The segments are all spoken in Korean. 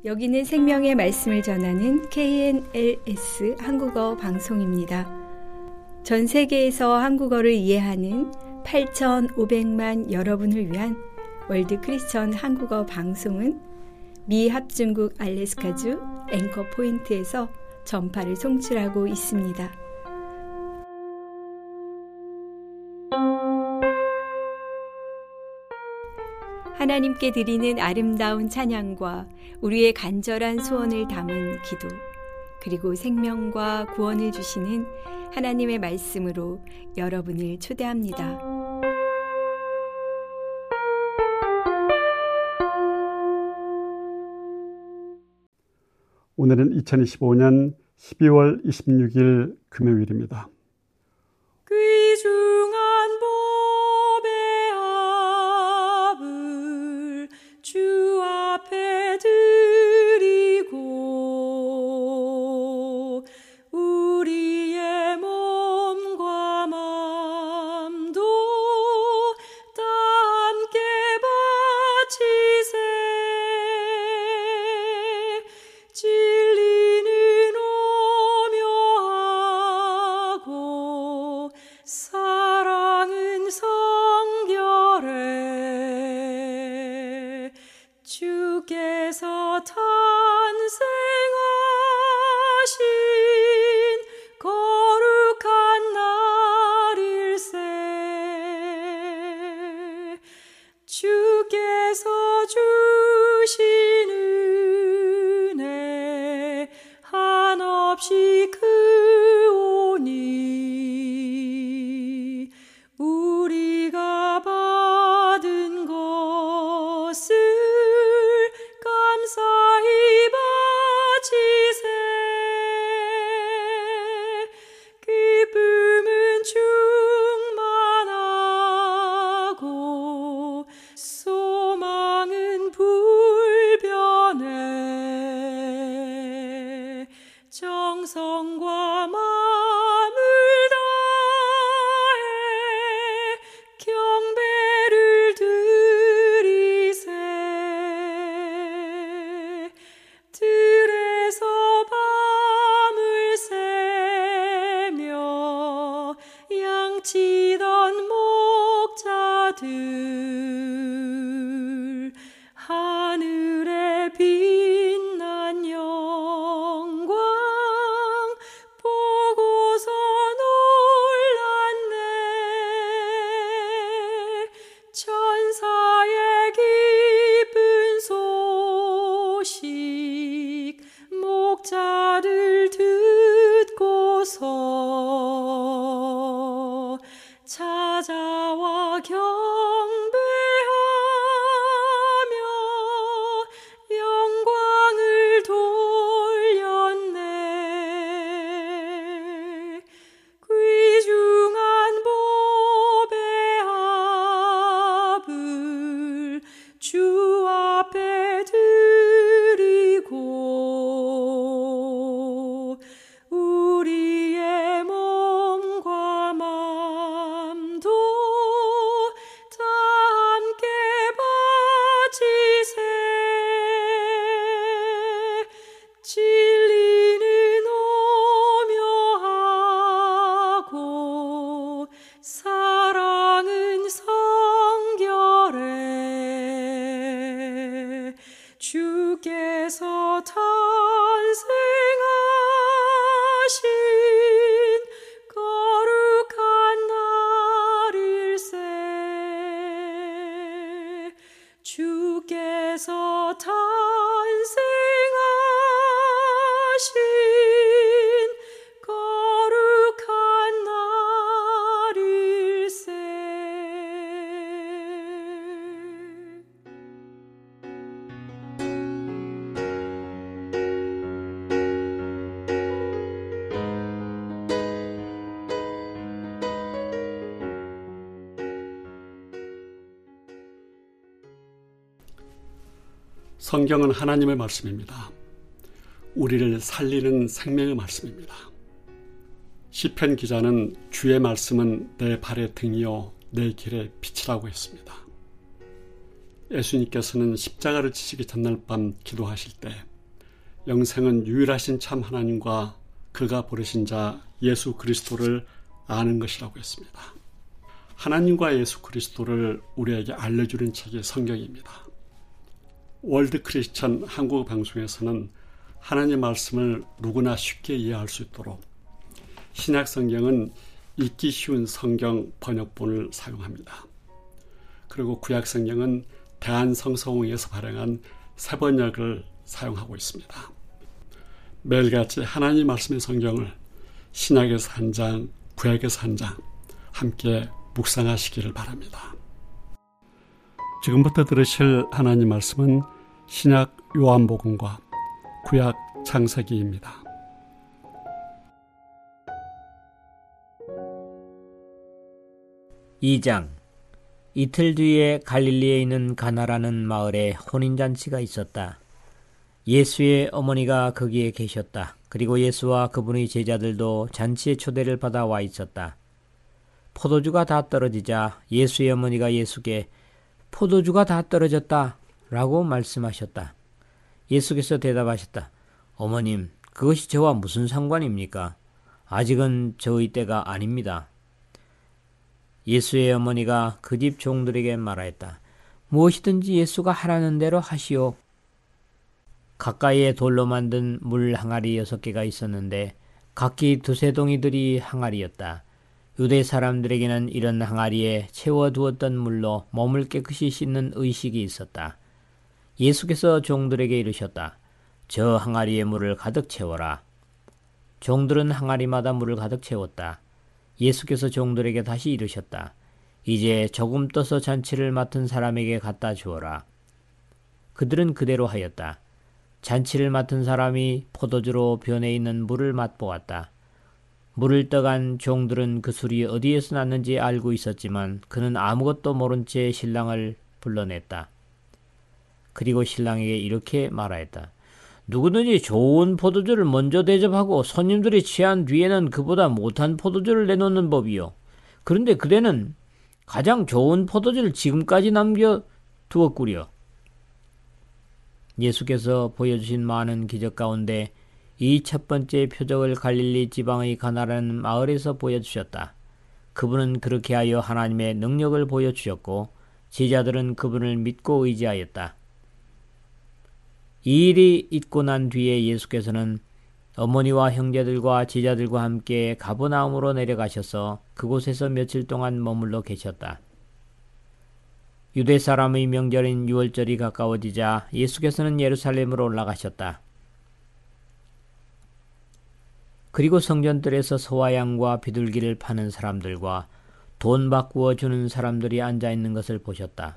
여기는 생명의 말씀을 전하는 KNLS 한국어 방송입니다. 전 세계에서 한국어를 이해하는 8,500만 여러분을 위한 월드 크리스천 한국어 방송은 미 합중국 알래스카주 앵커 포인트에서 전파를 송출하고 있습니다. 하나님께 드리는 아름다운 찬양과 우리의 간절한 소원을 담은 기도, 그리고 생명과 구원을 주시는 하나님의 말씀으로 여러분을 초대합니다. 오늘은 2025년 12월 26일 금요일입니다. 귀중한 법의 합을 주 앞에 드리고 우리의 몸과 마음도 다 함께 바치세. 진리는 오묘하고 사랑은 성결해. 주께서 탄생하신 거룩한 날일세. 주께서 주신 은혜 한없이 크오니 우리가 받은 것을 감사히 바치세. 기쁨은 충만하고 소망은 불변해. 정성과 마음을 다해 경배를 드리세. 들에서 밤을 새며 양치던 목자들 하늘에 빛난 영광 보고서 놀랐네. 천사의 기쁜 소식 목자들 듣고서 찾아와 경배하며 영광을 돌렸네. 귀중한 법의 합을 주 앞에 드리고 우리의 몸과 마음도 다 함께 바치세. 진리는 오묘하고 사랑은 성결해. 주께서 탄생하신 거룩한 날일세. 주께서 탄생하신 거룩한 날일세. 성경은 하나님의 말씀입니다. 우리를 살리는 생명의 말씀입니다. 시편 기자는 주의 말씀은 내 발의 등이요 내 길의 빛이라고 했습니다. 예수님께서는 십자가를 지시기 전날 밤 기도하실 때 영생은 유일하신 참 하나님과 그가 부르신 자 예수 그리스도를 아는 것이라고 했습니다. 하나님과 예수 그리스도를 우리에게 알려주는 책이 성경입니다. 월드 크리스천 한국 방송에서는 하나님 말씀을 누구나 쉽게 이해할 수 있도록 신약 성경은 읽기 쉬운 성경 번역본을 사용합니다. 그리고 구약 성경은 대한성서공회에서 발행한 새번역을 사용하고 있습니다. 매일같이 하나님 말씀의 성경을 신약에서 한 장, 구약에서 한 장 함께 묵상하시기를 바랍니다. 지금부터 들으실 하나님 말씀은 신약 요한복음과 구약 창세기입니다. 2장. 이틀 뒤에 갈릴리에 있는 가나라는 마을에 혼인잔치가 있었다. 예수의 어머니가 거기에 계셨다. 그리고 예수와 그분의 제자들도 잔치의 초대를 받아 와 있었다. 포도주가 다 떨어지자 예수의 어머니가 예수께 포도주가 다 떨어졌다 라고 말씀하셨다. 예수께서 대답하셨다. 어머님, 그것이 저와 무슨 상관입니까? 아직은 저의 때가 아닙니다. 예수의 어머니가 그 집 종들에게 말하였다. 무엇이든지 예수가 하라는 대로 하시오. 가까이에 돌로 만든 물 항아리 6개가 있었는데 각기 2-3 동이들이 항아리였다. 유대 사람들에게는 이런 항아리에 채워두었던 물로 몸을 깨끗이 씻는 의식이 있었다. 예수께서 종들에게 이르셨다. 저 항아리에 물을 가득 채워라. 종들은 항아리마다 물을 가득 채웠다. 예수께서 종들에게 다시 이르셨다. 이제 조금 떠서 잔치를 맡은 사람에게 갖다 주어라. 그들은 그대로 하였다. 잔치를 맡은 사람이 포도주로 변해 있는 물을 맛보았다. 물을 떠간 종들은 그 술이 어디에서 났는지 알고 있었지만 그는 아무것도 모른 채 신랑을 불러냈다. 그리고 신랑에게 이렇게 말하였다. 누구든지 좋은 포도주를 먼저 대접하고 손님들이 취한 뒤에는 그보다 못한 포도주를 내놓는 법이요. 그런데 그대는 가장 좋은 포도주를 지금까지 남겨두었구려. 예수께서 보여주신 많은 기적 가운데 이 첫 번째 표적을 갈릴리 지방의 가나라는 마을에서 보여주셨다. 그분은 그렇게 하여 하나님의 능력을 보여주셨고 제자들은 그분을 믿고 의지하였다. 이 일이 있고 난 뒤에 예수께서는 어머니와 형제들과 제자들과 함께 가버나움으로 내려가셔서 그곳에서 며칠 동안 머물러 계셨다. 유대 사람의 명절인 유월절이 가까워지자 예수께서는 예루살렘으로 올라가셨다. 그리고 성전들에서 소와 양과 비둘기를 파는 사람들과 돈 바꾸어 주는 사람들이 앉아있는 것을 보셨다.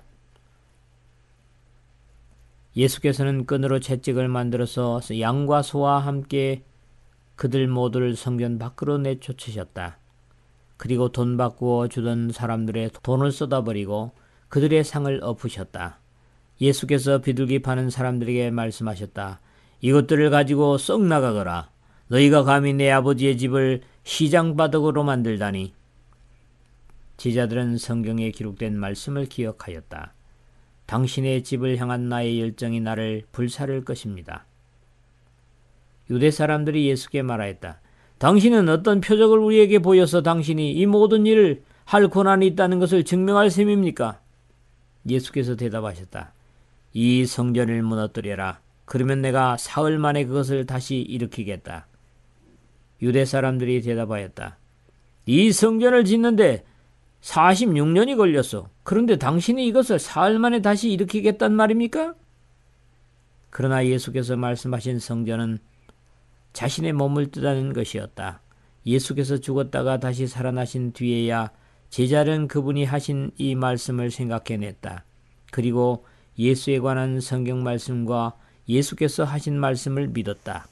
예수께서는 끈으로 채찍을 만들어서 양과 소와 함께 그들 모두를 성전 밖으로 내쫓으셨다. 그리고 돈 바꾸어 주던 사람들의 돈을 쏟아버리고 그들의 상을 엎으셨다. 예수께서 비둘기 파는 사람들에게 말씀하셨다. 이것들을 가지고 썩 나가거라. 너희가 감히 내 아버지의 집을 시장바닥으로 만들다니. 제자들은 성경에 기록된 말씀을 기억하였다. 당신의 집을 향한 나의 열정이 나를 불사를 것입니다. 유대 사람들이 예수께 말하였다. 당신은 어떤 표적을 우리에게 보여서 당신이 이 모든 일을 할 권한이 있다는 것을 증명할 셈입니까? 예수께서 대답하셨다. 이 성전을 무너뜨려라. 그러면 내가 사흘 만에 그것을 다시 일으키겠다. 유대 사람들이 대답하였다. 이 성전을 짓는데 46년이 걸렸어. 그런데 당신이 이것을 사흘 만에 다시 일으키겠단 말입니까? 그러나 예수께서 말씀하신 성전은 자신의 몸을 뜻하는 것이었다. 예수께서 죽었다가 다시 살아나신 뒤에야 제자는 그분이 하신 이 말씀을 생각해냈다. 그리고 예수에 관한 성경 말씀과 예수께서 하신 말씀을 믿었다.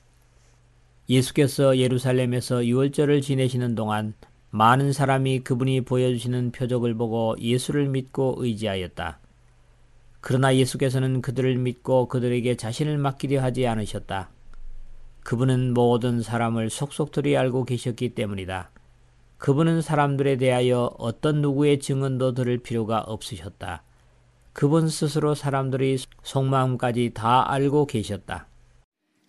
예수께서 예루살렘에서 유월절을 지내시는 동안 많은 사람이 그분이 보여주시는 표적을 보고 예수를 믿고 의지하였다. 그러나 예수께서는 그들을 믿고 그들에게 자신을 맡기려 하지 않으셨다. 그분은 모든 사람을 속속들이 알고 계셨기 때문이다. 그분은 사람들에 대하여 어떤 누구의 증언도 들을 필요가 없으셨다. 그분 스스로 사람들의 속마음까지 다 알고 계셨다.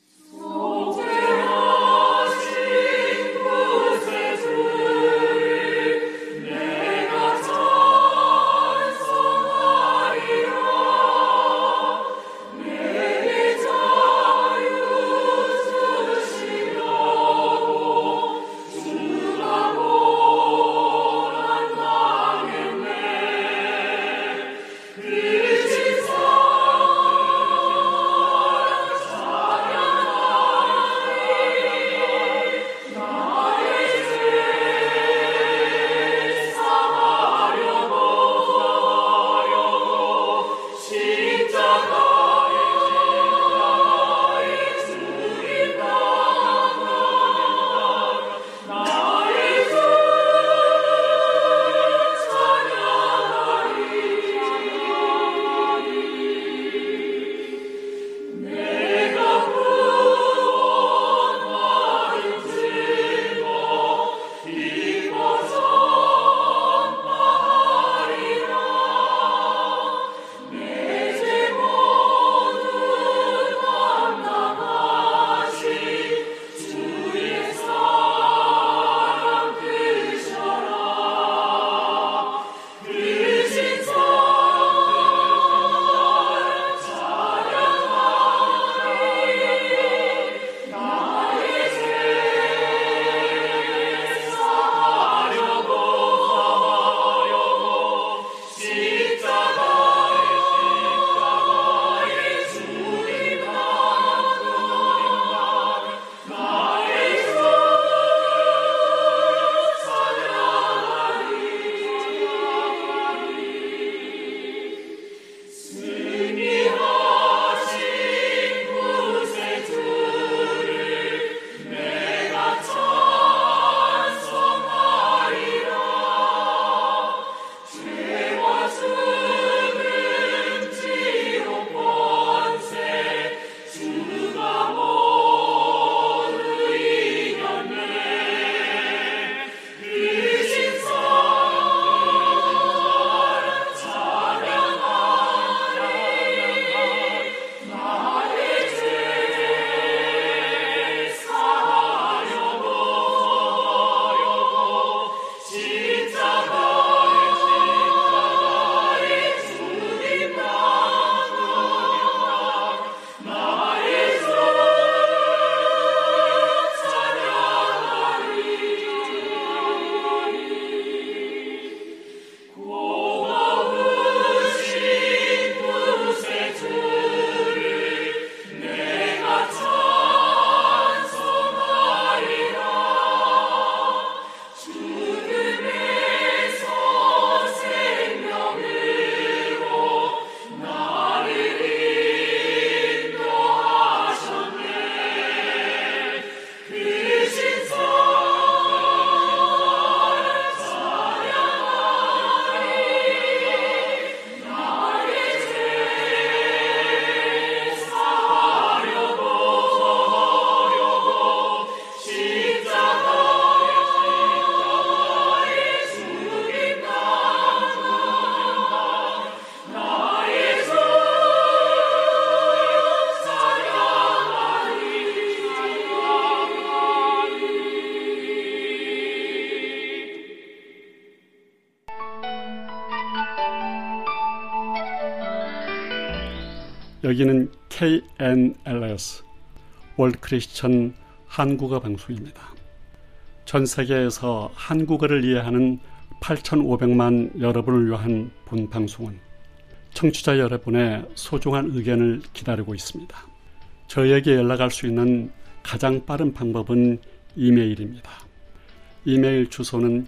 여기는 KNLS 월드 크리스천 한국어 방송입니다. 전 세계에서 한국어를 이해하는 8,500만 여러분을 위한 본 방송은 청취자 여러분의 소중한 의견을 기다리고 있습니다. 저에게 연락할 수 있는 가장 빠른 방법은 이메일입니다. 이메일 주소는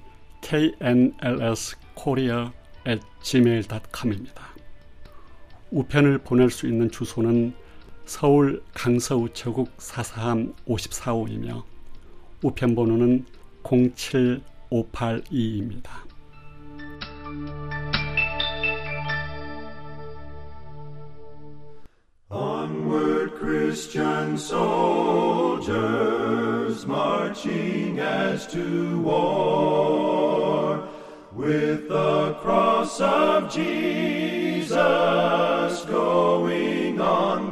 knlskorea@gmail.com입니다. 우편을 보낼 수 있는 주소는 서울 강서우체국 443-5445이며 우편번호는 07582입니다. Onward, Christian soldiers, marching as to war, with the cross of Jesus going on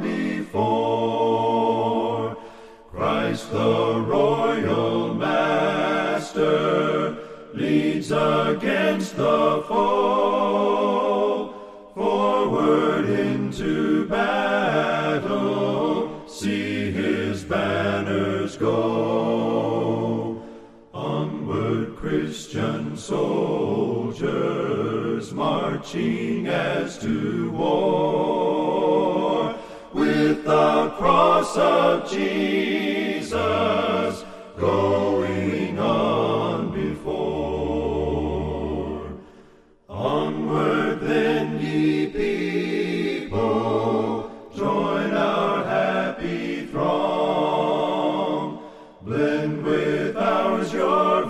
before. Christ the royal master leads against the foe, forward into battle, see his banners go. Onward, Christian soldiers, marching as to war, with the cross of Jesus going on before. Onward then, ye people, join our happy throng, blend with ours your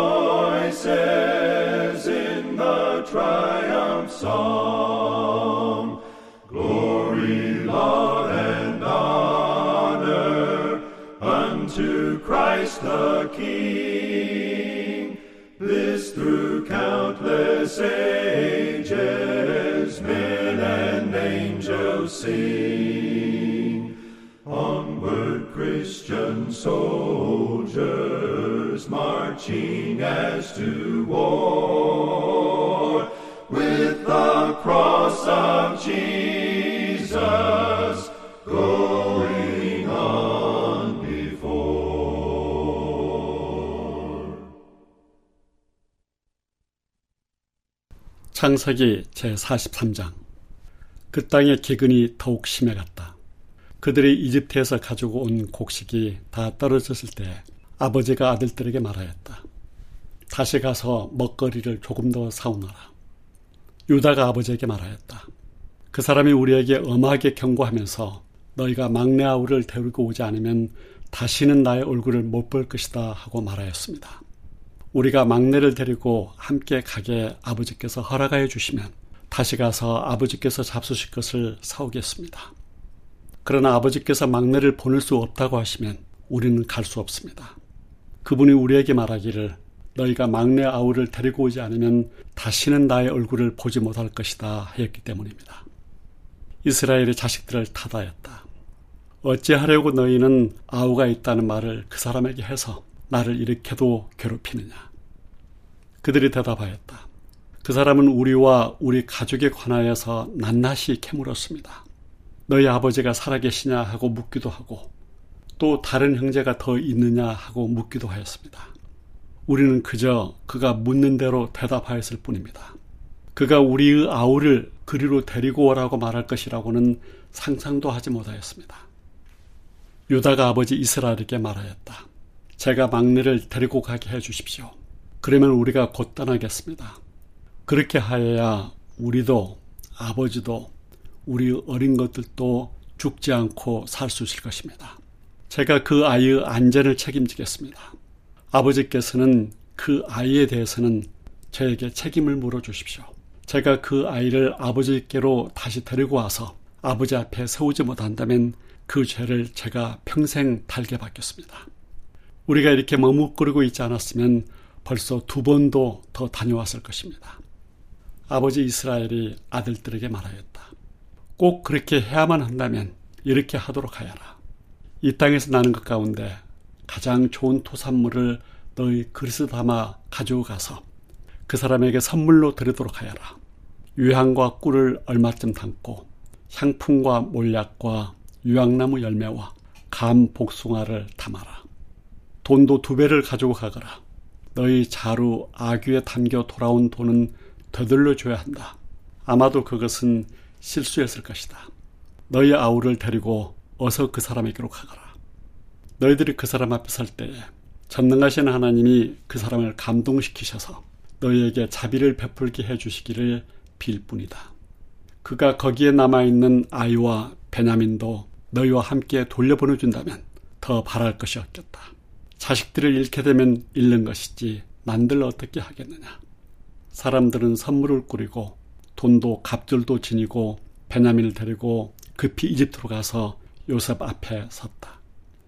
voices in the triumph song. Glory, laud, and honor unto Christ the King. This through countless ages, men and angels sing. Onward, Christian soldiers, marching as to war, with the cross of Jesus going on before. 창세기 제43장. 그 땅의 기근이 더욱 심해갔다. 그들이 이집트에서 가지고 온 곡식이 다 떨어졌을 때 아버지가 아들들에게 말하였다. 다시 가서 먹거리를 조금 더 사오너라. 유다가 아버지에게 말하였다. 그 사람이 우리에게 엄하게 경고하면서 너희가 막내 아우를 데리고 오지 않으면 다시는 나의 얼굴을 못 볼 것이다 하고 말하였습니다. 우리가 막내를 데리고 함께 가게 아버지께서 허락하여 주시면 다시 가서 아버지께서 잡수실 것을 사오겠습니다. 그러나 아버지께서 막내를 보낼 수 없다고 하시면 우리는 갈 수 없습니다. 그분이 우리에게 말하기를 너희가 막내 아우를 데리고 오지 않으면 다시는 나의 얼굴을 보지 못할 것이다 하였기 때문입니다. 이스라엘의 자식들을 타다했다. 어찌하려고 너희는 아우가 있다는 말을 그 사람에게 해서 나를 이렇게도 괴롭히느냐. 그들이 대답하였다. 그 사람은 우리와 우리 가족에 관하여서 낱낱이 캐물었습니다. 너희 아버지가 살아계시냐 하고 묻기도 하고 또 다른 형제가 더 있느냐 하고 묻기도 하였습니다. 우리는 그저 그가 묻는 대로 대답하였을 뿐입니다. 그가 우리의 아우를 그리로 데리고 오라고 말할 것이라고는 상상도 하지 못하였습니다. 유다가 아버지 이스라엘에게 말하였다. 제가 막내를 데리고 가게 해주십시오. 그러면 우리가 곧 떠나겠습니다. 그렇게 하여야 우리도 아버지도 우리 어린 것들도 죽지 않고 살 수 있을 것입니다. 제가 그 아이의 안전을 책임지겠습니다. 아버지께서는 그 아이에 대해서는 저에게 책임을 물어주십시오. 제가 그 아이를 아버지께로 다시 데리고 와서 아버지 앞에 세우지 못한다면 그 죄를 제가 평생 달게 받겠습니다. 우리가 이렇게 머뭇거리고 있지 않았으면 벌써 2번도 더 다녀왔을 것입니다. 아버지 이스라엘이 아들들에게 말하였다. 꼭 그렇게 해야만 한다면 이렇게 하도록 하여라. 이 땅에서 나는 것 가운데 가장 좋은 토산물을 너희 그릇에 담아 가지고 가서 그 사람에게 선물로 드리도록 하여라. 유향과 꿀을 얼마쯤 담고 향품과 몰약과 유향나무 열매와 감 복숭아를 담아라. 돈도 2배를 가지고 가거라. 너희 자루 아귀에 담겨 돌아온 돈은 되돌려 줘야 한다. 아마도 그것은 실수였을 것이다. 너희 아우를 데리고 어서 그 사람에게로 가거라. 너희들이 그 사람 앞에 설 때에 전능하신 하나님이 그 사람을 감동시키셔서 너희에게 자비를 베풀게 해주시기를 빌 뿐이다. 그가 거기에 남아있는 아이와 베냐민도 너희와 함께 돌려보내준다면 더 바랄 것이 없겠다. 자식들을 잃게 되면 잃는 것이지 난들 어떻게 하겠느냐. 사람들은 선물을 꾸리고 돈도 갑절도 지니고 베냐민을 데리고 급히 이집트로 가서 요셉 앞에 섰다.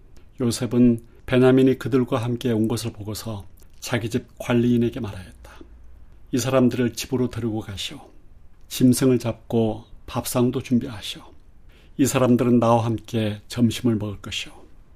요셉은 베냐민이 그들과 함께 온 것을 보고서 자기 집 관리인에게 말하였다. 이 사람들을 집으로 데리고 가시오. 짐승을 잡고 밥상도 준비하시오. 이 사람들은 나와 함께 점심을 먹을 것이오.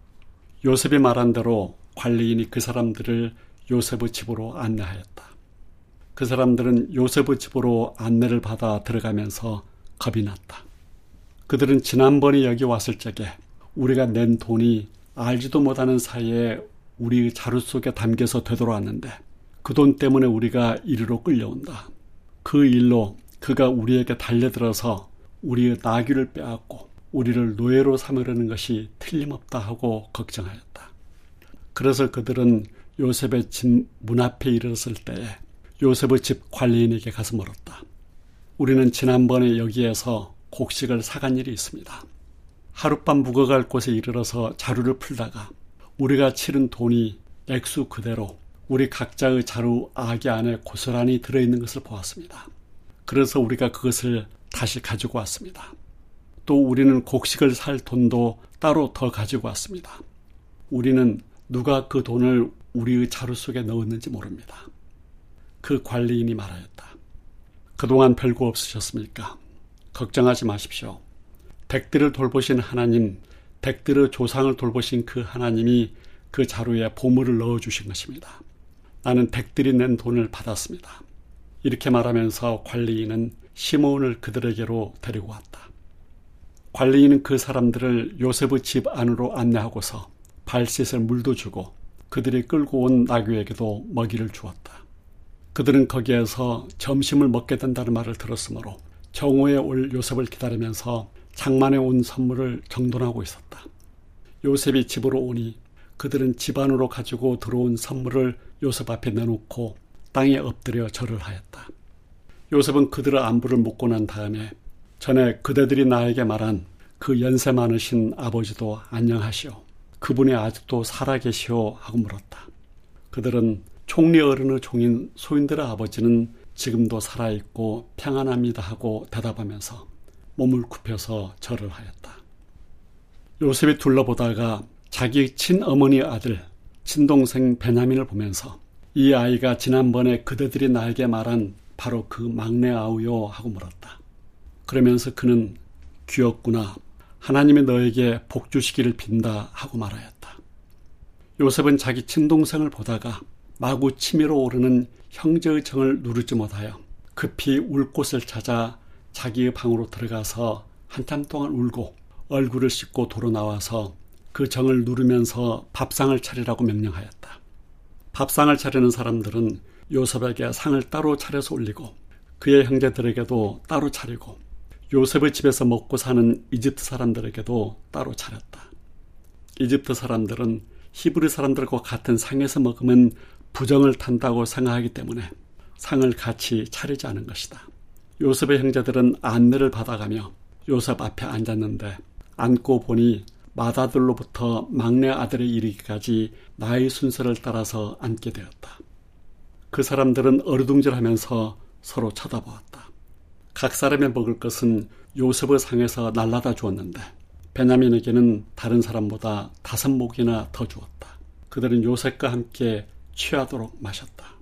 요셉이 말한 대로 관리인이 그 사람들을 요셉의 집으로 안내하였다. 그 사람들은 요셉의 집으로 안내를 받아 들어가면서 겁이 났다. 그들은 지난번에 여기 왔을 적에 우리가 낸 돈이 알지도 못하는 사이에 우리 자루 속에 담겨서 되돌아왔는데 그 돈 때문에 우리가 이리로 끌려온다. 그 일로 그가 우리에게 달려들어서 우리의 나귀를 빼앗고 우리를 노예로 삼으려는 것이 틀림없다 하고 걱정하였다. 그래서 그들은 요셉의 집 문 앞에 이르렀을 때에 요셉의 집 관리인에게 가서 물었다. 우리는 지난번에 여기에서 곡식을 사간 일이 있습니다. 하룻밤 묵어갈 곳에 이르러서 자루를 풀다가 우리가 치른 돈이 액수 그대로 우리 각자의 자루 아기 안에 고스란히 들어있는 것을 보았습니다. 그래서 우리가 그것을 다시 가지고 왔습니다. 또 우리는 곡식을 살 돈도 따로 더 가지고 왔습니다. 우리는 누가 그 돈을 우리의 자루 속에 넣었는지 모릅니다. 그 관리인이 말하였다. 그동안 별거 없으셨습니까? 걱정하지 마십시오. 댁들을 돌보신 하나님, 댁들의 조상을 돌보신 그 하나님이 그 자루에 보물을 넣어주신 것입니다. 나는 댁들이 낸 돈을 받았습니다. 이렇게 말하면서 관리인은 시므온을 그들에게로 데리고 왔다. 관리인은 그 사람들을 요셉의 집 안으로 안내하고서 발 씻을 물도 주고 그들이 끌고 온 나귀에게도 먹이를 주었다. 그들은 거기에서 점심을 먹게 된다는 말을 들었으므로 정오에 올 요셉을 기다리면서 장만에 온 선물을 정돈하고 있었다. 요셉이 집으로 오니 그들은 집 안으로 가지고 들어온 선물을 요셉 앞에 내놓고 땅에 엎드려 절을 하였다. 요셉은 그들의 안부를 묻고 난 다음에 전에 그대들이 나에게 말한 그 연세 많으신 아버지도 안녕하시오. 그분이 아직도 살아계시오 하고 물었다. 그들은 총리 어른의 종인 소인들의 아버지는 지금도 살아있고 평안합니다 하고 대답하면서 몸을 굽혀서 절을 하였다. 요셉이 둘러보다가 자기 친어머니 아들, 친동생 베냐민을 보면서 이 아이가 지난번에 그대들이 나에게 말한 바로 그 막내 아우요 하고 물었다. 그러면서 그는 귀엽구나. 하나님이 너에게 복 주시기를 빈다 하고 말하였다. 요셉은 자기 친동생을 보다가 마구 치밀어 오르는 형제의 정을 누르지 못하여 급히 울 곳을 찾아 자기의 방으로 들어가서 한참 동안 울고 얼굴을 씻고 도로 나와서 그 정을 누르면서 밥상을 차리라고 명령하였다. 밥상을 차리는 사람들은 요셉에게 상을 따로 차려서 올리고 그의 형제들에게도 따로 차리고 요셉의 집에서 먹고 사는 이집트 사람들에게도 따로 차렸다. 이집트 사람들은 히브리 사람들과 같은 상에서 먹으면 부정을 탄다고 생각하기 때문에 상을 같이 차리지 않은 것이다. 요셉의 형제들은 안내를 받아가며 요셉 앞에 앉았는데 앉고 보니 맏아들로부터 막내 아들에 이르기까지 나이 순서를 따라서 앉게 되었다. 그 사람들은 어리둥절하면서 서로 쳐다보았다. 각 사람이 먹을 것은 요셉의 상에서 날라다 주었는데 베냐민에게는 다른 사람보다 5몫이나 더 주었다. 그들은 요셉과 함께 취하도록 마셨다.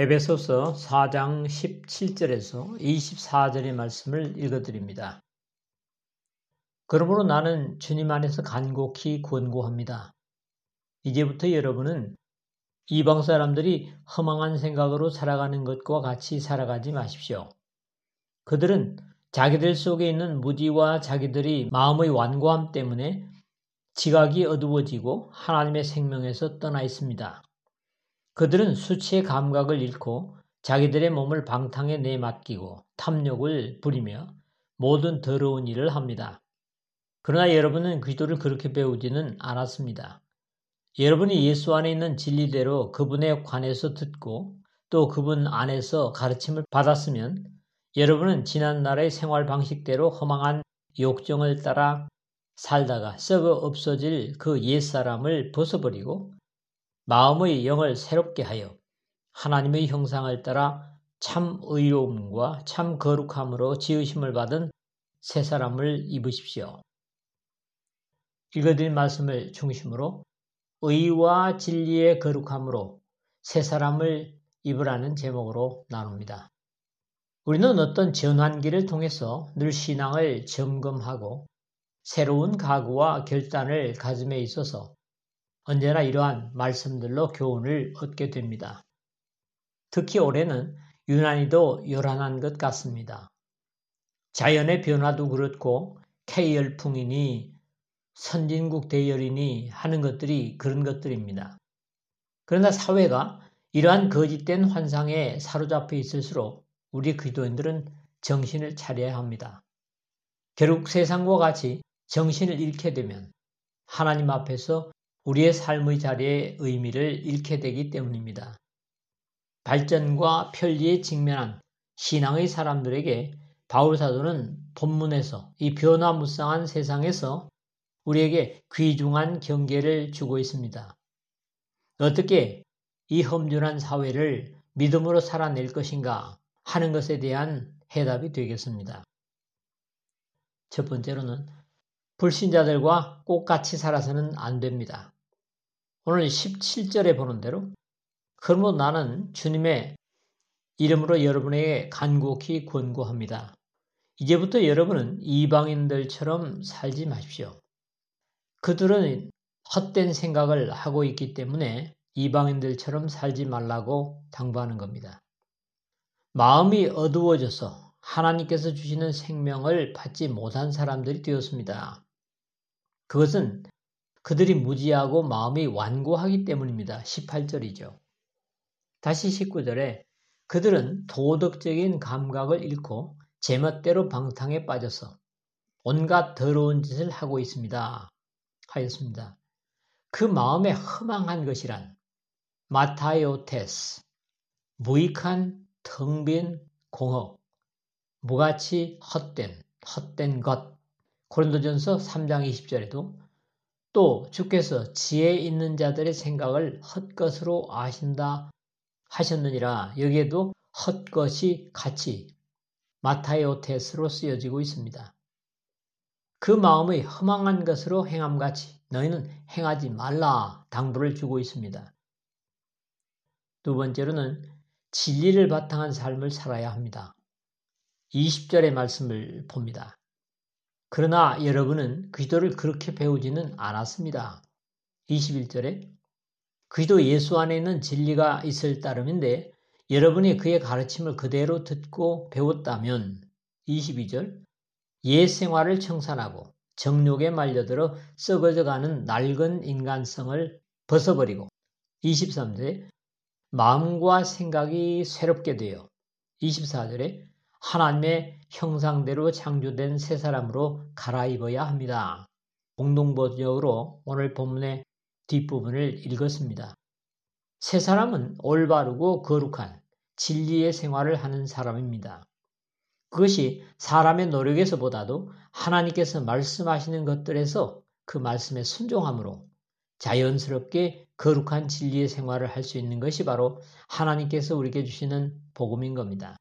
에베소서 4장 17절에서 24절의 말씀을 읽어드립니다. 그러므로 나는 주님 안에서 간곡히 권고합니다. 이제부터 여러분은 이방 사람들이 허망한 생각으로 살아가는 것과 같이 살아가지 마십시오. 그들은 자기들 속에 있는 무지와 자기들이 마음의 완고함 때문에 지각이 어두워지고 하나님의 생명에서 떠나 있습니다. 그들은 수치의 감각을 잃고 자기들의 몸을 방탕에 내맡기고 탐욕을 부리며 모든 더러운 일을 합니다. 그러나 여러분은 그리스도를 그렇게 배우지는 않았습니다. 여러분이 예수 안에 있는 진리대로 그분에 관해서 듣고 또 그분 안에서 가르침을 받았으면 여러분은 지난날의 생활 방식대로 허망한 욕정을 따라 살다가 썩어 없어질 그 옛사람을 벗어버리고 마음의 영을 새롭게 하여 하나님의 형상을 따라 참 의로움과 참 거룩함으로 지으심을 받은 새 사람을 입으십시오. 읽어드린 말씀을 중심으로 의와 진리의 거룩함으로 새 사람을 입으라는 제목으로 나눕니다. 우리는 어떤 전환기를 통해서 늘 신앙을 점검하고 새로운 각오와 결단을 가짐에 있어서 언제나 이러한 말씀들로 교훈을 얻게 됩니다. 특히 올해는 유난히도 요란한 것 같습니다. 자연의 변화도 그렇고 K열풍이니 선진국 대열이니 하는 것들이 그런 것들입니다. 그러나 사회가 이러한 거짓된 환상에 사로잡혀 있을수록 우리 그리스도인들은 정신을 차려야 합니다. 결국 세상과 같이 정신을 잃게 되면 하나님 앞에서 우리의 삶의 자리의 의미를 잃게 되기 때문입니다. 발전과 편리에 직면한 신앙의 사람들에게 바울 사도는 본문에서 이 변화무쌍한 세상에서 우리에게 귀중한 경계를 주고 있습니다. 어떻게 이 험준한 사회를 믿음으로 살아낼 것인가 하는 것에 대한 해답이 되겠습니다. 첫 번째로는 불신자들과 똑같이 살아서는 안 됩니다. 오늘 17절에 보는 대로 그러므로 나는 주님의 이름으로 여러분에게 간곡히 권고합니다. 이제부터 여러분은 이방인들처럼 살지 마십시오. 그들은 헛된 생각을 하고 있기 때문에 이방인들처럼 살지 말라고 당부하는 겁니다. 마음이 어두워져서 하나님께서 주시는 생명을 받지 못한 사람들이 되었습니다. 그것은 그들이 무지하고 마음이 완고하기 때문입니다. 18절이죠. 다시 19절에 그들은 도덕적인 감각을 잃고 제멋대로 방탕에 빠져서 온갖 더러운 짓을 하고 있습니다. 하였습니다. 그 마음에 허망한 것이란 마타이오테스, 무익한 텅 빈 공허, 무가치 헛된 것. 고린도전서 3장 20절에도 또 주께서 지혜 있는 자들의 생각을 헛것으로 아신다 하셨느니라. 여기에도 헛것이 같이 마타이오테스로 쓰여지고 있습니다. 그 마음의 허망한 것으로 행함같이 너희는 행하지 말라 당부를 주고 있습니다. 두 번째로는 진리를 바탕한 삶을 살아야 합니다. 20절의 말씀을 봅니다. 그러나 여러분은 그리스도를 그렇게 배우지는 않았습니다. 21절에 그리스도 예수 안에 있는 진리가 있을 따름인데 여러분이 그의 가르침을 그대로 듣고 배웠다면 22절 옛 생활을 청산하고 정욕에 말려들어 썩어져가는 낡은 인간성을 벗어버리고 23절에 마음과 생각이 새롭게 되어 24절에 하나님의 형상대로 창조된 새 사람으로 갈아입어야 합니다. 공동번역으로 오늘 본문의 뒷부분을 읽었습니다. 새 사람은 올바르고 거룩한 진리의 생활을 하는 사람입니다. 그것이 사람의 노력에서보다도 하나님께서 말씀하시는 것들에서 그 말씀에 순종함으로 자연스럽게 거룩한 진리의 생활을 할 수 있는 것이 바로 하나님께서 우리에게 주시는 복음인 겁니다.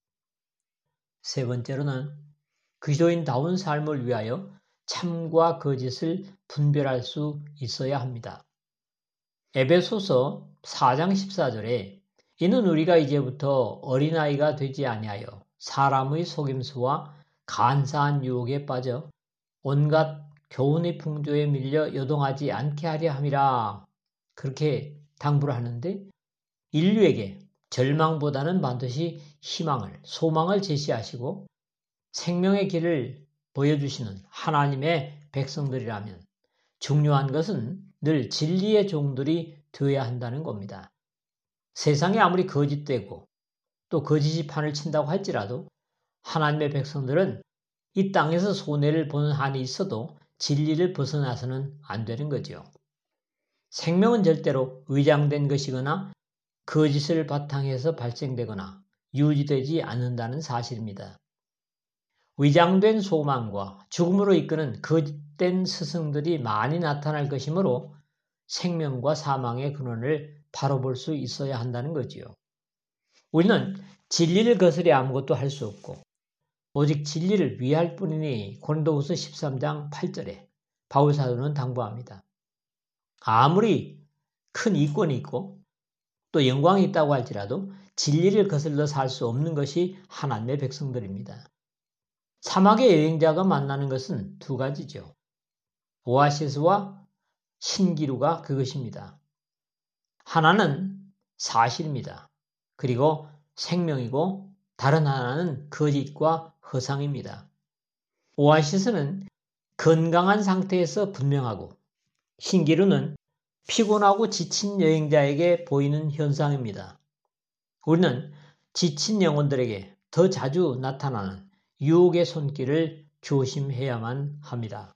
세 번째로는 그리스도인다운 삶을 위하여 참과 거짓을 분별할 수 있어야 합니다. 에베소서 4장 14절에 이는 우리가 이제부터 어린아이가 되지 아니하여 사람의 속임수와 간사한 유혹에 빠져 온갖 교훈의 풍조에 밀려 요동하지 않게 하려 함이라. 그렇게 당부를 하는데 인류에게 절망보다는 반드시 희망을, 소망을 제시하시고 생명의 길을 보여주시는 하나님의 백성들이라면 중요한 것은 늘 진리의 종들이 되어야 한다는 겁니다. 세상이 아무리 거짓되고 또 거짓이 판을 친다고 할지라도 하나님의 백성들은 이 땅에서 손해를 보는 한이 있어도 진리를 벗어나서는 안 되는 거죠. 생명은 절대로 위장된 것이거나 거짓을 바탕해서 발생되거나 유지되지 않는다는 사실입니다. 위장된 소망과 죽음으로 이끄는 거짓된 스승들이 많이 나타날 것이므로 생명과 사망의 근원을 바로 볼 수 있어야 한다는 거지요. 우리는 진리를 거스려 아무것도 할 수 없고 오직 진리를 위할 뿐이니 고린도후서 13장 8절에 바울 사도는 당부합니다. 아무리 큰 이권이 있고 또 영광이 있다고 할지라도 진리를 거슬러 살 수 없는 것이 하나님의 백성들입니다. 사막의 여행자가 만나는 것은 두 가지죠. 오아시스와 신기루가 그것입니다. 하나는 사실입니다. 그리고 생명이고 다른 하나는 거짓과 허상입니다. 오아시스는 건강한 상태에서 분명하고 신기루는 피곤하고 지친 여행자에게 보이는 현상입니다. 우리는 지친 영혼들에게 더 자주 나타나는 유혹의 손길을 조심해야만 합니다.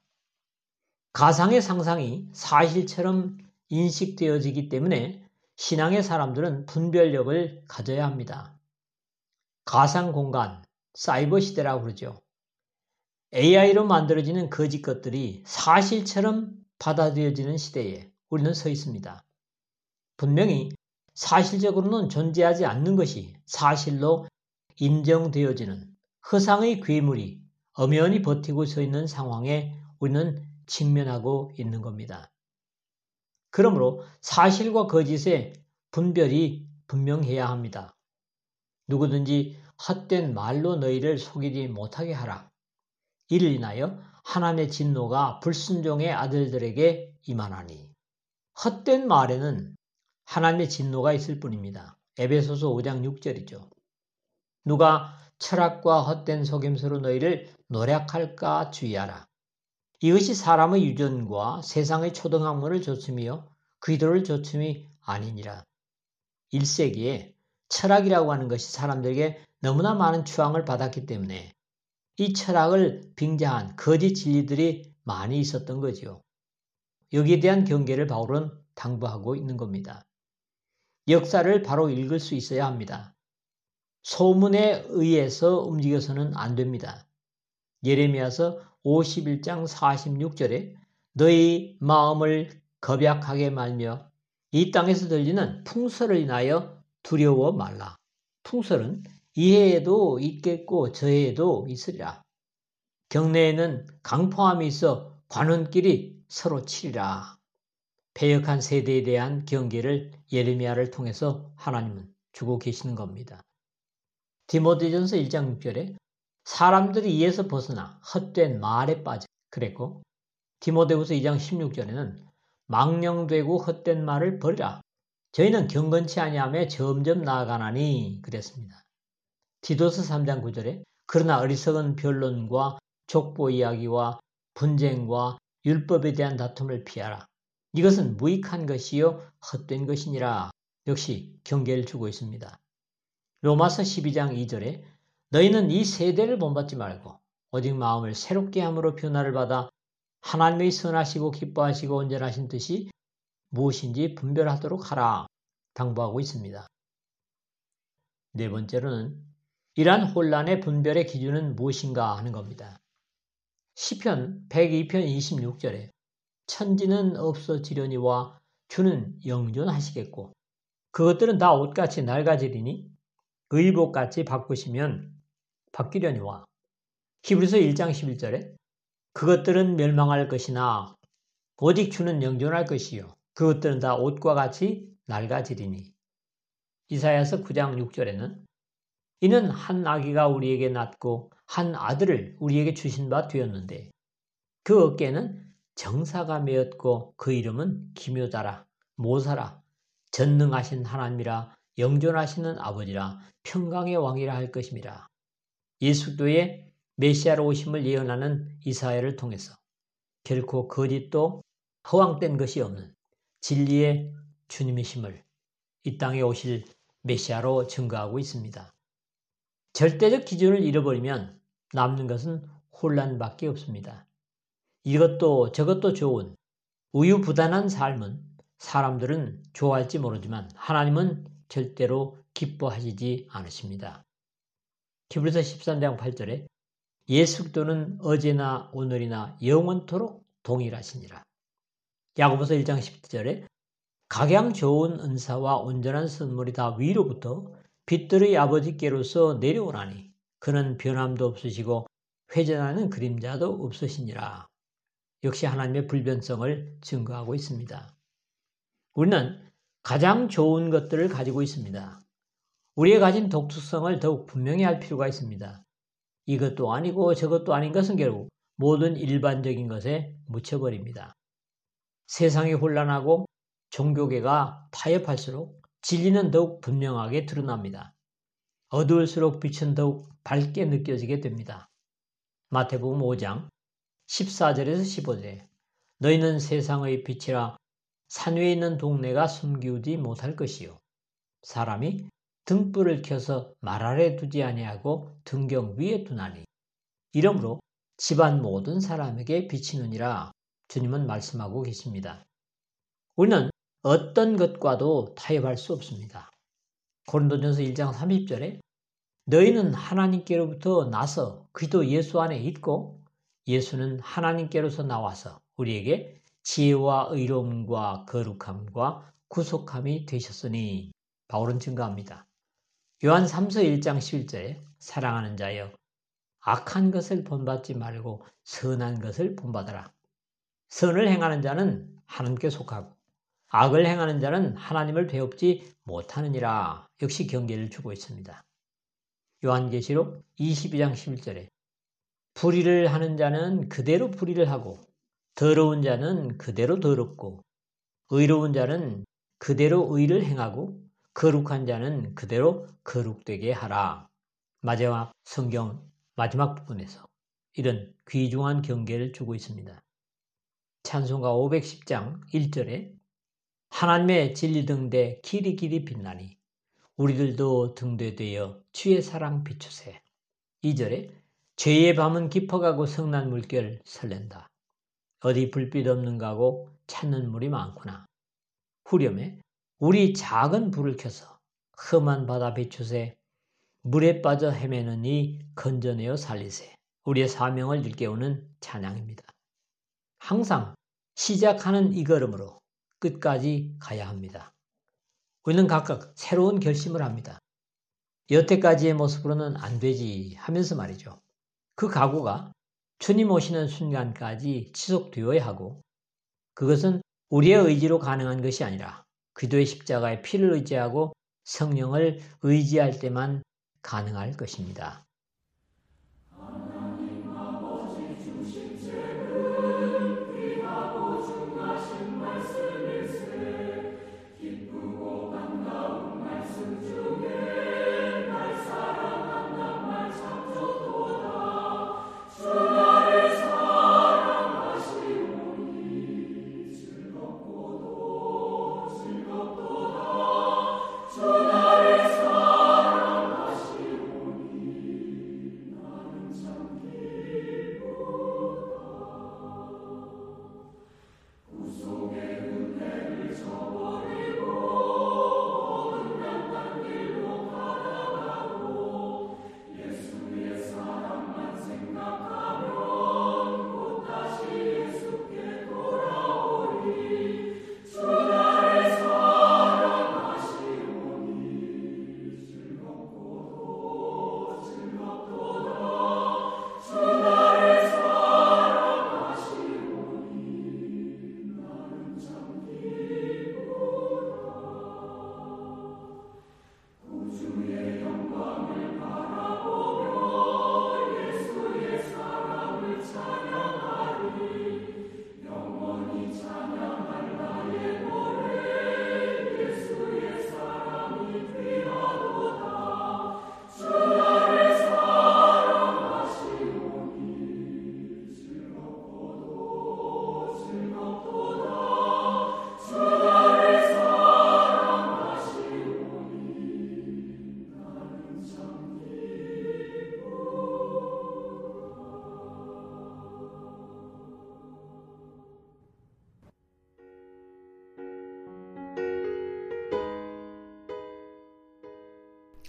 가상의 상상이 사실처럼 인식되어지기 때문에 신앙의 사람들은 분별력을 가져야 합니다. 가상 공간, 사이버 시대라고 그러죠. AI로 만들어지는 거짓 것들이 사실처럼 받아들여지는 시대에 우리는 서 있습니다. 분명히 사실적으로는 존재하지 않는 것이 사실로 인정되어지는 허상의 괴물이 엄연히 버티고 서 있는 상황에 우리는 직면하고 있는 겁니다. 그러므로 사실과 거짓의 분별이 분명해야 합니다. 누구든지 헛된 말로 너희를 속이지 못하게 하라. 이를 인하여 하나님의 진노가 불순종의 아들들에게 임하나니. 헛된 말에는 하나님의 진노가 있을 뿐입니다. 에베소서 5장 6절이죠. 누가 철학과 헛된 속임수로 너희를 노략할까 주의하라. 이것이 사람의 유전과 세상의 초등학문을 조춤이요 귀도를 조춤이 아니니라. 1세기에 철학이라고 하는 것이 사람들에게 너무나 많은 추앙을 받았기 때문에 이 철학을 빙자한 거짓 진리들이 많이 있었던 거죠. 여기에 대한 경계를 바울은 당부하고 있는 겁니다. 역사를 바로 읽을 수 있어야 합니다. 소문에 의해서 움직여서는 안 됩니다. 예레미야서 51장 46절에 너희 마음을 겁약하게 말며 이 땅에서 들리는 풍설을 인하여 두려워 말라. 풍설은 이해에도 있겠고 저해에도 있으리라. 경내에는 강포함이 있어 관원끼리 서로 치리라. 패역한 세대에 대한 경계를 예레미야를 통해서 하나님은 주고 계시는 겁니다. 디모데전서 1장 6절에 사람들이 이에서 벗어나 헛된 말에 빠져 그랬고 디모데후서 2장 16절에는 망령되고 헛된 말을 버리라. 저희는 경건치 아니하며 점점 나아가나니 그랬습니다. 디도서 3장 9절에 그러나 어리석은 변론과 족보 이야기와 분쟁과 율법에 대한 다툼을 피하라. 이것은 무익한 것이요 헛된 것이니라. 역시 경계를 주고 있습니다. 로마서 12장 2절에 너희는 이 세대를 본받지 말고 오직 마음을 새롭게 함으로 변화를 받아 하나님의 선하시고 기뻐하시고 온전하신 뜻이 무엇인지 분별하도록 하라 당부하고 있습니다. 네 번째로는 이러한 혼란의 분별의 기준은 무엇인가 하는 겁니다. 시편 102편 26절에 천지는 없어지려니와 주는 영존하시겠고 그것들은 다 옷같이 낡아지리니 의복같이 바뀌려니와 히브리서 1장 11절에 그것들은 멸망할 것이나 오직 주는 영존할 것이요 그것들은 다 옷과 같이 낡아지리니 이사야서 9장 6절에는 이는 한 아기가 우리에게 낳고 한 아들을 우리에게 주신 바 되었는데 그 어깨에는 정사가 메었고 그 이름은 기묘자라 모사라 전능하신 하나님이라 영존하시는 아버지라 평강의 왕이라 할 것임이라. 예수도의 메시아로 오심을 예언하는 이사야를 통해서 결코 거짓도 허황된 것이 없는 진리의 주님이심을 이 땅에 오실 메시아로 증거하고 있습니다. 절대적 기준을 잃어버리면 남는 것은 혼란밖에 없습니다. 이것도 저것도 좋은 우유부단한 삶은 사람들은 좋아할지 모르지만 하나님은 절대로 기뻐하시지 않으십니다. 히브리서 13장 8절에 예수 그리스도는 어제나 오늘이나 영원토록 동일하시니라. 야고보서 1장 10절에 각양 좋은 은사와 온전한 선물이 다 위로부터 빛들의 아버지께로서 내려오나니 그는 변함도 없으시고 회전하는 그림자도 없으시니라. 역시 하나님의 불변성을 증거하고 있습니다. 우리는 가장 좋은 것들을 가지고 있습니다. 우리의 가진 독특성을 더욱 분명히 할 필요가 있습니다. 이것도 아니고 저것도 아닌 것은 결국 모든 일반적인 것에 묻혀버립니다. 세상이 혼란하고 종교계가 타협할수록 진리는 더욱 분명하게 드러납니다. 어두울수록 빛은 더욱 밝게 느껴지게 됩니다. 마태복음 5장 14절에서 15절에 너희는 세상의 빛이라 산 위에 있는 동네가 숨기우지 못할 것이요 사람이 등불을 켜서 말 아래 두지 아니하고 등경 위에 두나니 이러므로 집안 모든 사람에게 비치느니라. 주님은 말씀하고 계십니다. 우리는 어떤 것과도 타협할 수 없습니다. 고린도전서 1장 30절에 너희는 하나님께로부터 나서 그리스도 예수 안에 있고 예수는 하나님께로서 나와서 우리에게 지혜와 의로움과 거룩함과 구속함이 되셨으니 바울은 증거합니다. 요한 3서 1장 11절에 사랑하는 자여 악한 것을 본받지 말고 선한 것을 본받아라. 선을 행하는 자는 하나님께 속하고 악을 행하는 자는 하나님을 배웁지 못하느니라. 역시 경계를 주고 있습니다. 요한계시록 22장 11절에 불의를 하는 자는 그대로 불의를 하고 더러운 자는 그대로 더럽고 의로운 자는 그대로 의를 행하고 거룩한 자는 그대로 거룩되게 하라. 마지막 성경 마지막 부분에서 이런 귀중한 경계를 주고 있습니다. 찬송가 510장 1절에 하나님의 진리 등대 길이 빛나니 우리들도 등대되어 주의 사랑 비추세. 2절에 죄의 밤은 깊어가고 성난 물결 설렌다. 어디 불빛 없는가고 찾는 물이 많구나. 후렴에 우리 작은 불을 켜서 험한 바다 비추세. 물에 빠져 헤매는 이 건져내어 살리세. 우리의 사명을 일깨우는 찬양입니다. 항상 시작하는 이 걸음으로 끝까지 가야 합니다. 우리는 각각 새로운 결심을 합니다. 여태까지의 모습으로는 안 되지 하면서 말이죠. 그 각오가 주님 오시는 순간까지 지속되어야 하고 그것은 우리의 의지로 가능한 것이 아니라 그리스도의 십자가의 피를 의지하고 성령을 의지할 때만 가능할 것입니다.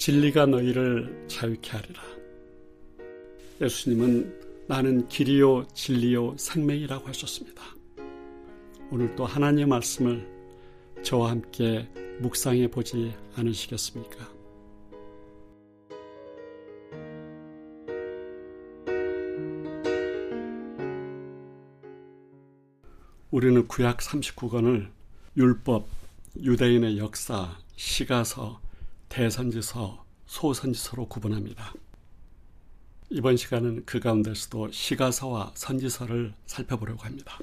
진리가 너희를 자유케 하리라. 예수님은 나는 길이요 진리요 생명이라고 하셨습니다. 오늘도 하나님의 말씀을 저와 함께 묵상해 보지 않으시겠습니까? 우리는 구약 39권을 율법, 유대인의 역사, 시가서, 대선지서, 소선지서로 구분합니다. 이번 시간은 그 가운데서도 시가서와 선지서를 살펴보려고 합니다.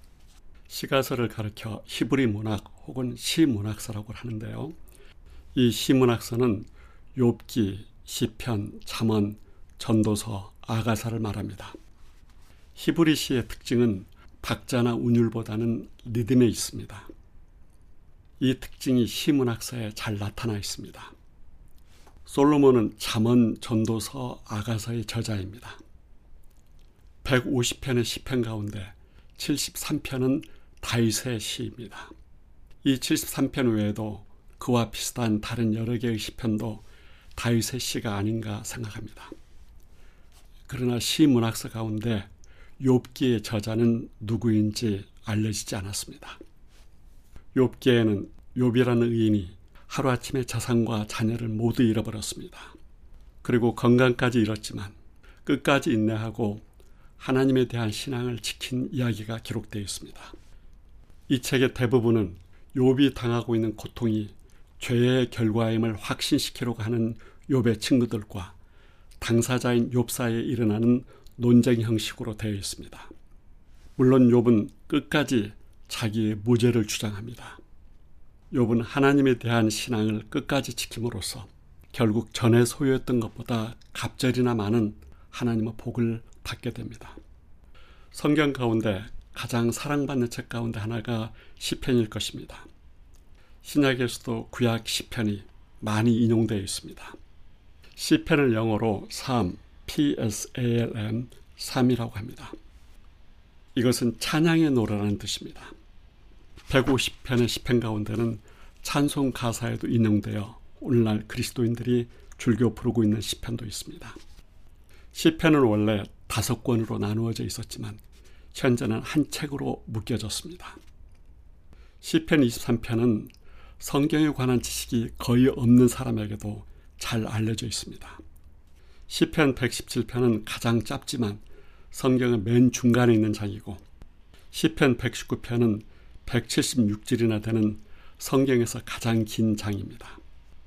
시가서를 가리켜 히브리 문학 혹은 시문학서라고 하는데요. 이 시문학서는 욥기, 시편, 잠언, 전도서, 아가서를 말합니다. 히브리 시의 특징은 박자나 운율보다는 리듬에 있습니다. 이 특징이 시문학서에 잘 나타나 있습니다. 솔로몬은 잠언, 전도서, 아가서의 저자입니다. 150편의 시편 가운데 73편은 다윗의 시입니다. 이 73편 외에도 그와 비슷한 다른 여러 개의 시편도 다윗의 시가 아닌가 생각합니다. 그러나 시문학서 가운데 욥기의 저자는 누구인지 알려지지 않았습니다. 욥기에는 욥이라는 의인이 하루아침에 자산과 자녀를 모두 잃어버렸습니다. 그리고 건강까지 잃었지만 끝까지 인내하고 하나님에 대한 신앙을 지킨 이야기가 기록되어 있습니다. 이 책의 대부분은 욥이 당하고 있는 고통이 죄의 결과임을 확신시키려고 하는 욥의 친구들과 당사자인 욥 사이에 일어나는 논쟁 형식으로 되어 있습니다. 물론 욥은 끝까지 자기의 무죄를 주장합니다. 욥은 하나님에 대한 신앙을 끝까지 지킴으로써 결국 전에 소유했던 것보다 갑절이나 많은 하나님의 복을 받게 됩니다. 성경 가운데 가장 사랑받는 책 가운데 하나가 시편일 것입니다. 신약에서도 구약 시편이 많이 인용되어 있습니다. 시편을 영어로 삶, PSALM, 삶이라고 합니다. 이것은 찬양의 노래라는 뜻입니다. 150편의 시편 가운데는 찬송 가사에도 인용되어 오늘날 그리스도인들이 즐겨 부르고 있는 시편도 있습니다. 시편은 원래 5권으로 나누어져 있었지만 현재는 한 책으로 묶여졌습니다. 시편 23편은 성경에 관한 지식이 거의 없는 사람에게도 잘 알려져 있습니다. 시편 117편은 가장 짧지만 성경의 맨 중간에 있는 장이고 시편 119편은 176절이나 되는 성경에서 가장 긴 장입니다.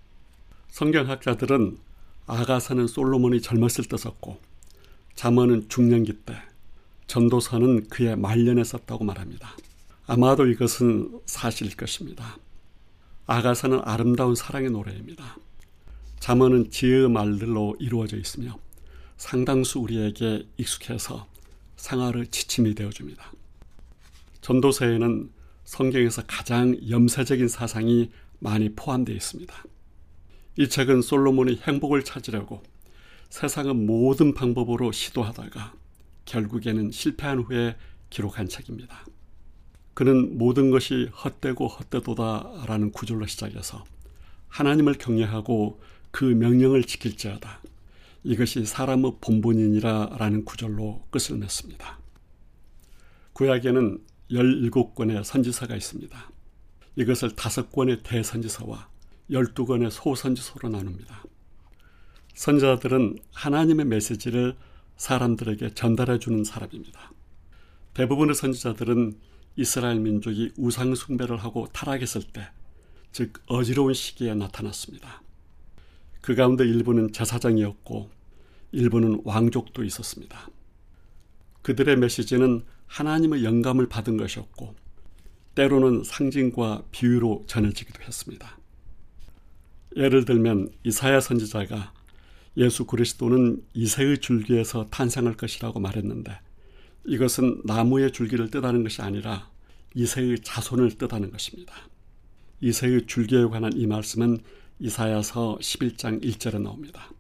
성경학자들은 아가서는 솔로몬이 젊었을 때 썼고 잠언은 중년기 때, 전도서는 그의 말년에 썼다고 말합니다. 아마도 이것은 사실일 것입니다. 아가서는 아름다운 사랑의 노래입니다. 잠언은 지혜의 말들로 이루어져 있으며 상당수 우리에게 익숙해서 생활의 지침이 되어줍니다. 전도서에는 성경에서 가장 염세적인 사상이 많이 포함되어 있습니다. 이 책은 솔로몬이 행복을 찾으려고 세상의 모든 방법으로 시도하다가 결국에는 실패한 후에 기록한 책입니다. 그는 모든 것이 헛되고 헛되도다라는 구절로 시작해서 하나님을 경외하고 그 명령을 지킬지어다. 이것이 사람의 본분이니라라는 구절로 끝을 맺습니다. 구약에는 17권의 선지서가 있습니다. 이것을 5권의 대선지서와 12권의 소선지서로 나눕니다. 선지자들은 하나님의 메시지를 사람들에게 전달해 주는 사람입니다. 대부분의 선지자들은 이스라엘 민족이 우상 숭배를 하고 타락했을 때, 즉 어지러운 시기에 나타났습니다. 그 가운데 일부는 제사장이었고 일부는 왕족도 있었습니다. 그들의 메시지는 하나님의 영감을 받은 것이었고 때로는 상징과 비유로 전해지기도 했습니다. 예를 들면 이사야 선지자가 예수 그리스도는 이새의 줄기에서 탄생할 것이라고 말했는데 이것은 나무의 줄기를 뜻하는 것이 아니라 이새의 자손을 뜻하는 것입니다. 이새의 줄기에 관한 이 말씀은 이사야서 11장 1절에 나옵니다.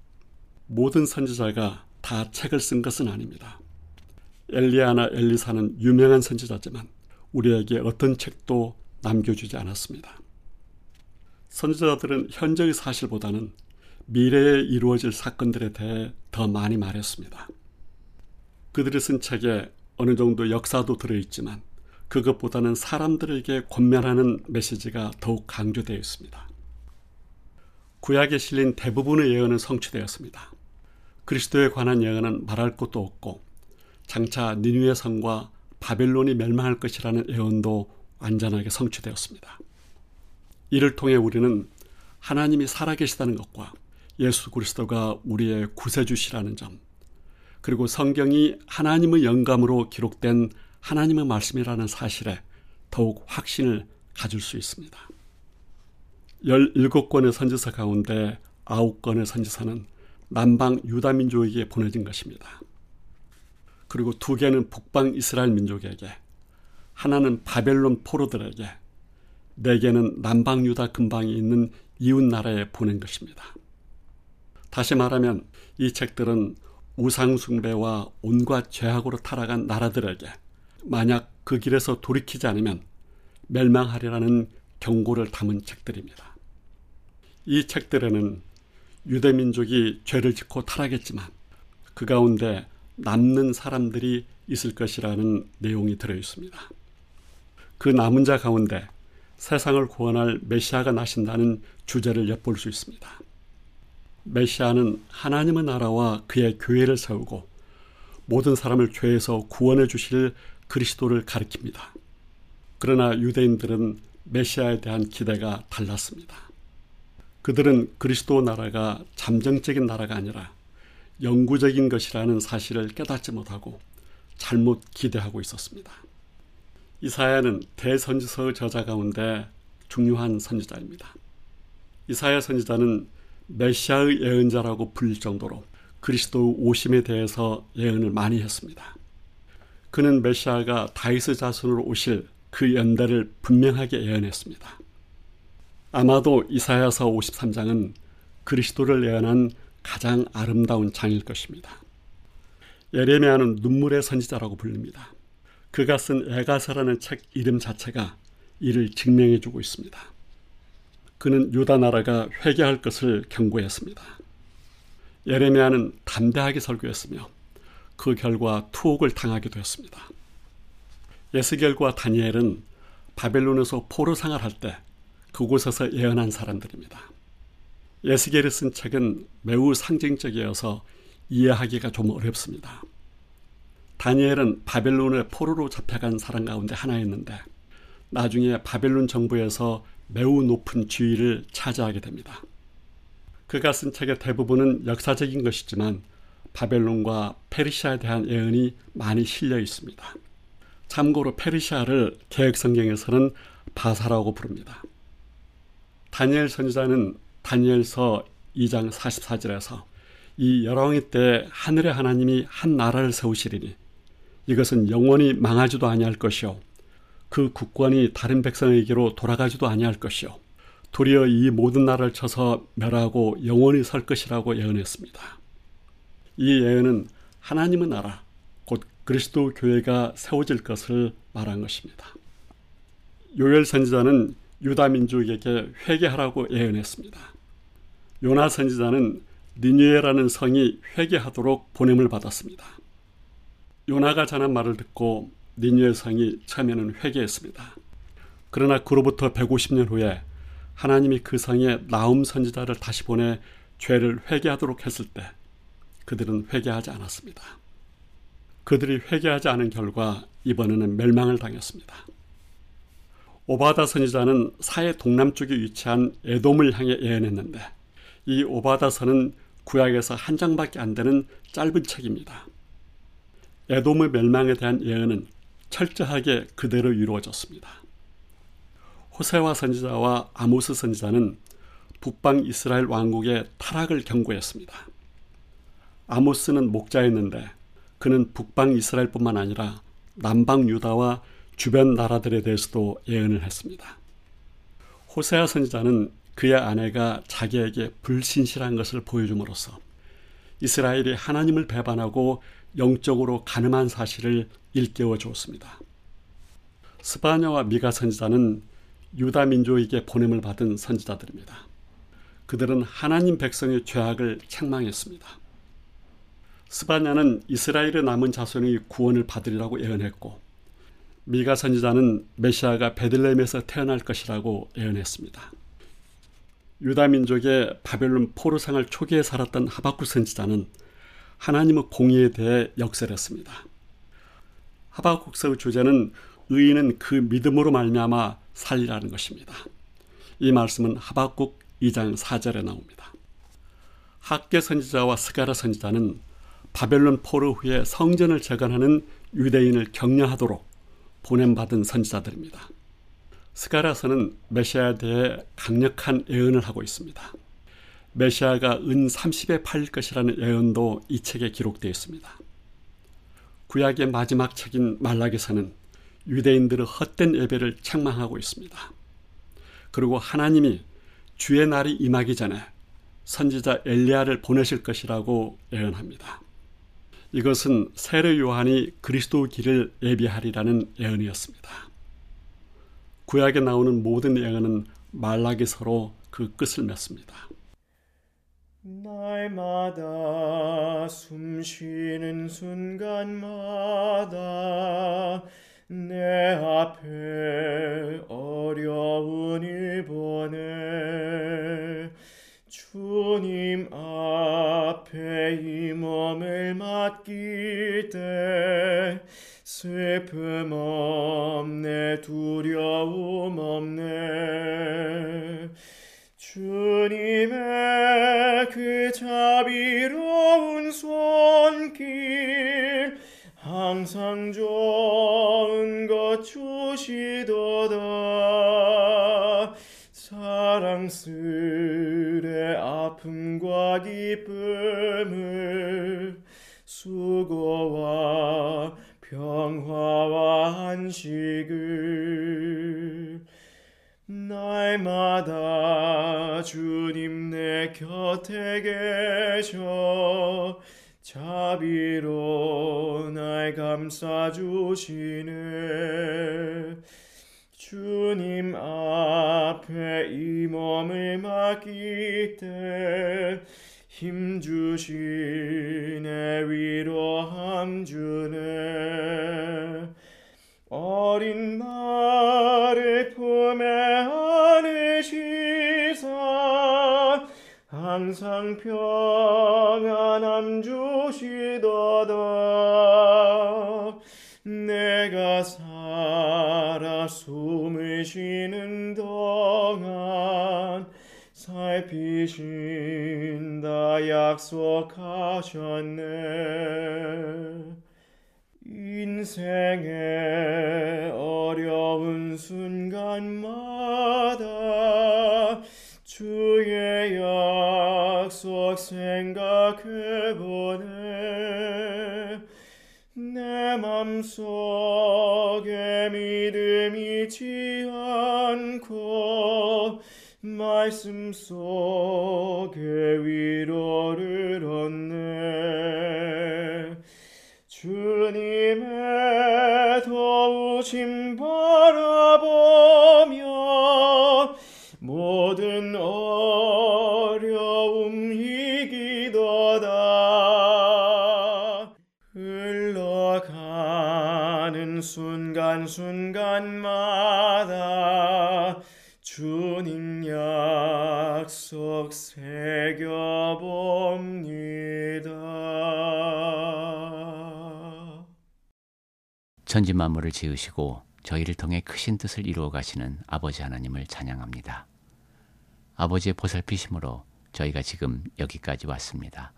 모든 선지자가 다 책을 쓴 것은 아닙니다. 엘리야나 엘리사는 유명한 선지자지만 우리에게 어떤 책도 남겨주지 않았습니다. 선지자들은 현재의 사실보다는 미래에 이루어질 사건들에 대해 더 많이 말했습니다. 그들이 쓴 책에 어느 정도 역사도 들어있지만 그것보다는 사람들에게 권면하는 메시지가 더욱 강조되어 있습니다. 구약에 실린 대부분의 예언은 성취되었습니다. 그리스도에 관한 예언은 말할 것도 없고 장차 니느웨 성과 바벨론이 멸망할 것이라는 예언도 완전하게 성취되었습니다. 이를 통해 우리는 하나님이 살아계시다는 것과 예수 그리스도가 우리의 구세주시라는 점, 그리고 성경이 하나님의 영감으로 기록된 하나님의 말씀이라는 사실에 더욱 확신을 가질 수 있습니다. 17권의 선지서 가운데 9권의 선지서는 남방 유다 민족에게 보내진 것입니다. 그리고 2개는 북방 이스라엘 민족에게, 하나는 바벨론 포로들에게, 4개는 남방 유다 근방에 있는 이웃 나라에 보낸 것입니다. 다시 말하면 이 책들은 우상 숭배와 온갖 죄악으로 타락한 나라들에게 만약 그 길에서 돌이키지 않으면 멸망하리라는 경고를 담은 책들입니다. 이 책들에는 유대 민족이 죄를 짓고 타락했지만 그 가운데 남는 사람들이 있을 것이라는 내용이 들어있습니다. 그 남은 자 가운데 세상을 구원할 메시아가 나신다는 주제를 엿볼 수 있습니다. 메시아는 하나님의 나라와 그의 교회를 세우고 모든 사람을 죄에서 구원해 주실 그리스도를 가리킵니다. 그러나 유대인들은 메시아에 대한 기대가 달랐습니다. 그들은 그리스도 나라가 잠정적인 나라가 아니라 영구적인 것이라는 사실을 깨닫지 못하고 잘못 기대하고 있었습니다. 이사야는 대선지서의 저자 가운데 중요한 선지자입니다. 이사야 선지자는 메시아의 예언자라고 불릴 정도로 그리스도의 오심에 대해서 예언을 많이 했습니다. 그는 메시아가 다윗의 자손으로 오실 그 연대를 분명하게 예언했습니다. 아마도 이사야서 53장은 그리스도를 예언한 가장 아름다운 장일 것입니다. 예레미야는 눈물의 선지자라고 불립니다. 그가 쓴 에가서라는 책 이름 자체가 이를 증명해주고 있습니다. 그는 유다 나라가 회개할 것을 경고했습니다. 예레미야는 담대하게 설교했으며 그 결과 투옥을 당하기도 했습니다. 에스겔과 다니엘은 바벨론에서 포로 생활할 때 그곳에서 예언한 사람들입니다. 에스겔이 쓴 책은 매우 상징적이어서 이해하기가 좀 어렵습니다. 다니엘은 바벨론의 포로로 잡혀간 사람 가운데 하나였는데 나중에 바벨론 정부에서 매우 높은 지위를 차지하게 됩니다. 그가 쓴 책의 대부분은 역사적인 것이지만 바벨론과 페르시아에 대한 예언이 많이 실려 있습니다. 참고로 페르시아를 개역성경에서는 바사라고 부릅니다. 다니엘 선지자는 다니엘서 2장 44절에서 이 열왕의 때 하늘의 하나님이 한 나라를 세우시리니 이것은 영원히 망하지도 아니할 것이요 그 국권이 다른 백성에게로 돌아가지도 아니할 것이요 도리어 이 모든 나라를 쳐서 멸하고 영원히 설 것이라고 예언했습니다. 이 예언은 하나님의 나라 곧 그리스도 교회가 세워질 것을 말한 것입니다. 요엘 선지자는 유다 민족에게 회개하라고 예언했습니다. 요나 선지자는 니느웨라는 성이 회개하도록 보냄을 받았습니다. 요나가 전한 말을 듣고 니느웨 성이 처음에는 회개했습니다. 그러나 그로부터 150년 후에 하나님이 그 성에 나훔 선지자를 다시 보내 죄를 회개하도록 했을 때 그들은 회개하지 않았습니다. 그들이 회개하지 않은 결과 이번에는 멸망을 당했습니다. 오바다 선지자는 사해 동남쪽에 위치한 에돔을 향해 예언했는데 이 오바다서는 구약에서 한 장밖에 안 되는 짧은 책입니다. 에돔의 멸망에 대한 예언은 철저하게 그대로 이루어졌습니다. 호세와 선지자와 아모스 선지자는 북방 이스라엘 왕국의 타락을 경고했습니다. 아모스는 목자였는데 그는 북방 이스라엘뿐만 아니라 남방 유다와 주변 나라들에 대해서도 예언을 했습니다. 호세아 선지자는 그의 아내가 자기에게 불신실한 것을 보여줌으로써 이스라엘이 하나님을 배반하고 영적으로 가늠한 사실을 일깨워 주었습니다. 스바냐와 미가 선지자는 유다 민족에게 보냄을 받은 선지자들입니다. 그들은 하나님 백성의 죄악을 책망했습니다. 스바냐는 이스라엘의 남은 자손의 구원을 받으리라고 예언했고, 미가 선지자는 메시아가 베들레헴에서 태어날 것이라고 예언했습니다. 유다 민족의 바벨론 포로생활 초기에 살았던 하박국 선지자는 하나님의 공의에 대해 역설했습니다. 하박국서의 주제는 의인은 그 믿음으로 말미암아 살리라는 것입니다. 이 말씀은 하박국 2장 4절에 나옵니다. 학개 선지자와 스가랴 선지자는 바벨론 포로 후에 성전을 재건하는 유대인을 격려하도록 보냄받은 선지자들입니다. 스가랴서는 메시아에 대해 강력한 예언을 하고 있습니다. 메시아가 은 30에 팔릴 것이라는 예언도 이 책에 기록되어 있습니다. 구약의 마지막 책인 말라기서는 유대인들의 헛된 예배를 책망하고 있습니다. 그리고 하나님이 주의 날이 임하기 전에 선지자 엘리야를 보내실 것이라고 예언합니다. 이것은 세례 요한이 그리스도의 길을 예비하리라는 예언이었습니다. 구약에 나오는 모든 예언은 말라기서로 그 끝을 맺습니다. 날마다 숨쉬는 순간마다 내 앞에 어려운 일 보내 주님 앞에 이 몸을 맡길 때 슬픔 없네 두려움 없네 주님의 그 자비로운 손길 항상 좋은 것 주시도다 사랑스레 아픔과 기쁨을 수고와 평화와 안식을 날마다 주님 내 곁에 계셔 자비로 날 감싸주시네 주님 앞에 이 몸을 맡길 때 힘주시네 위로함 주네 어린 나를 품에 안으시사 항상 평안함 주시도다 내가 살아 숨을 쉬는 동안 살피신다 약속하셨네 인생의 어려운 순간마다 주의 약속 생각해보네 내 맘속에 믿음 잊지 않고 말씀 속에 위로를 얻네 주님의 도우심 바라보며 모든 어려움 이기도다 흘러가는 순간순간마다 주님 약속 새겨봅니다. 천지 만물을 지으시고 저희를 통해 크신 뜻을 이루어 가시는 아버지 하나님을 찬양합니다. 아버지의 보살피심으로 저희가 지금 여기까지 왔습니다.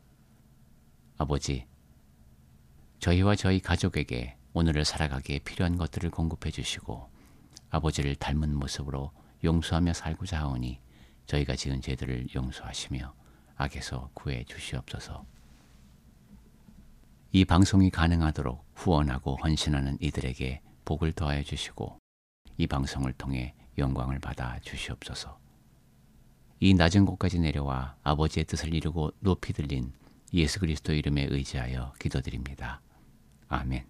아버지, 저희와 저희 가족에게 오늘을 살아가기에 필요한 것들을 공급해 주시고 아버지를 닮은 모습으로 용서하며 살고자 하오니 저희가 지은 죄들을 용서하시며 악에서 구해 주시옵소서. 이 방송이 가능하도록 후원하고 헌신하는 이들에게 복을 더하여 주시고 이 방송을 통해 영광을 받아 주시옵소서. 이 낮은 곳까지 내려와 아버지의 뜻을 이루고 높이 들린 예수 그리스도 이름에 의지하여 기도드립니다. 아멘.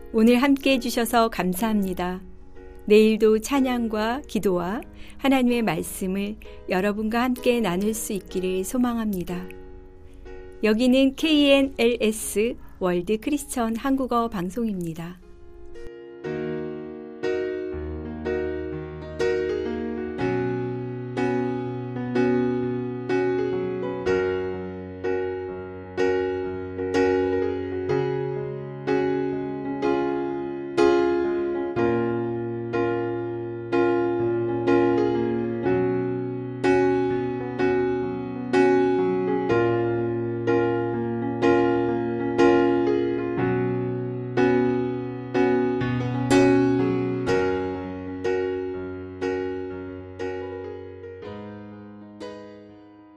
오늘 함께 해주셔서 감사합니다. 내일도 찬양과 기도와 하나님의 말씀을 여러분과 함께 나눌 수 있기를 소망합니다. 여기는 KNLS 월드 크리스천 한국어 방송입니다.